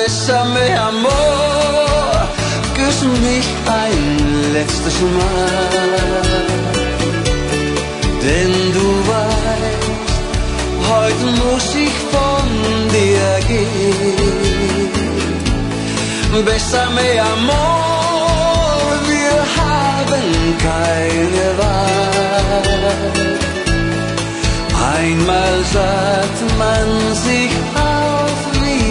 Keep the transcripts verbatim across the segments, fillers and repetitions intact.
bésame amor, küss mich ein letztes Mal. Denn du weißt, heute muss ich von dir gehen. Bésame amor, wir haben keine Wahl. Einmal sagt man sich auf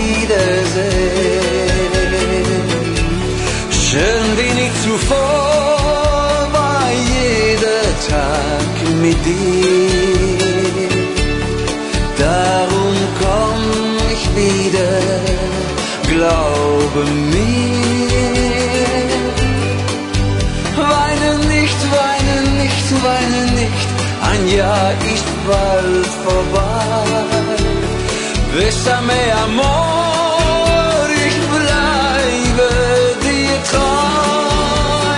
Wiedersehen. Schön wie nie zuvor war jeder Tag mit dir. Darum komm ich wieder, glaube mir. Weine nicht, weine nicht, weine nicht, ein Jahr ist bald vorbei. Bésame amor, ich bleibe dir treu.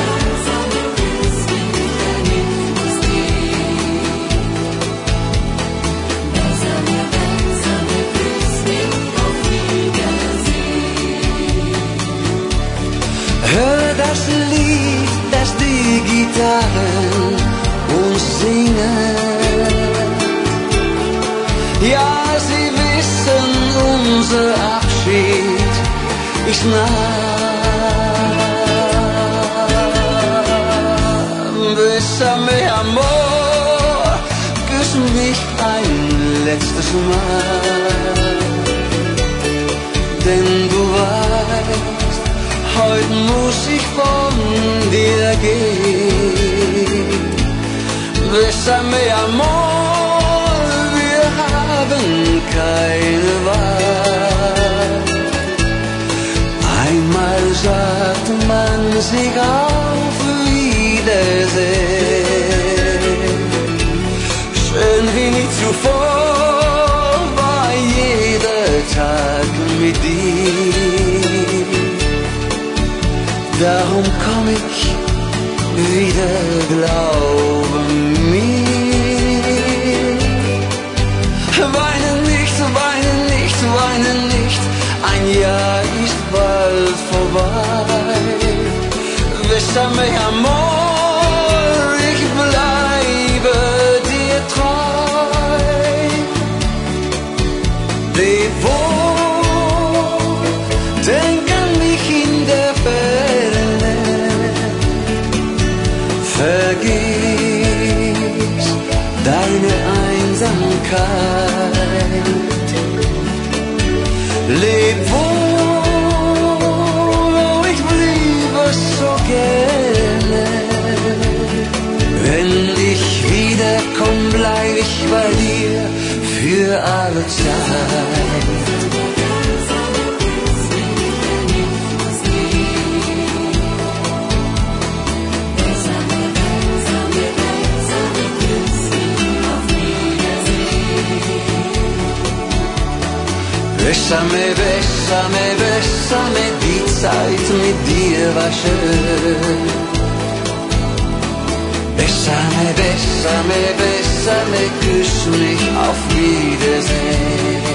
Hör das Lied, das die Gitarren uns singen. Ja, sie wissen, unser Abschied ist nah. Bésame amor, küss mich ein letztes Mal. Denn du weißt, heute muss ich von dir gehen. Bésame amor, wir haben keine Wahl. Einmal sagt man sich auf Wiedersehen. Schön wie nie zuvor war jeder Tag mit dir. Darum komm ich wieder, glaube mir. Weine nicht, weine nicht, weine nicht, ein Jahr ist bald vorbei. Bésame amor, ich bleibe dir treu. Leb wohl, denk an mich in der Ferne. Vergiss deine Einsamkeit. Leb wohl, oh, ich bliebe so gerne. Wenn ich wiederkomm, bleib ich bei dir für alle Zeit. Bésame, bésame, bésame, die Zeit mit dir war schön. Bésame, bésame, bésame, küss mich auf Wiedersehen.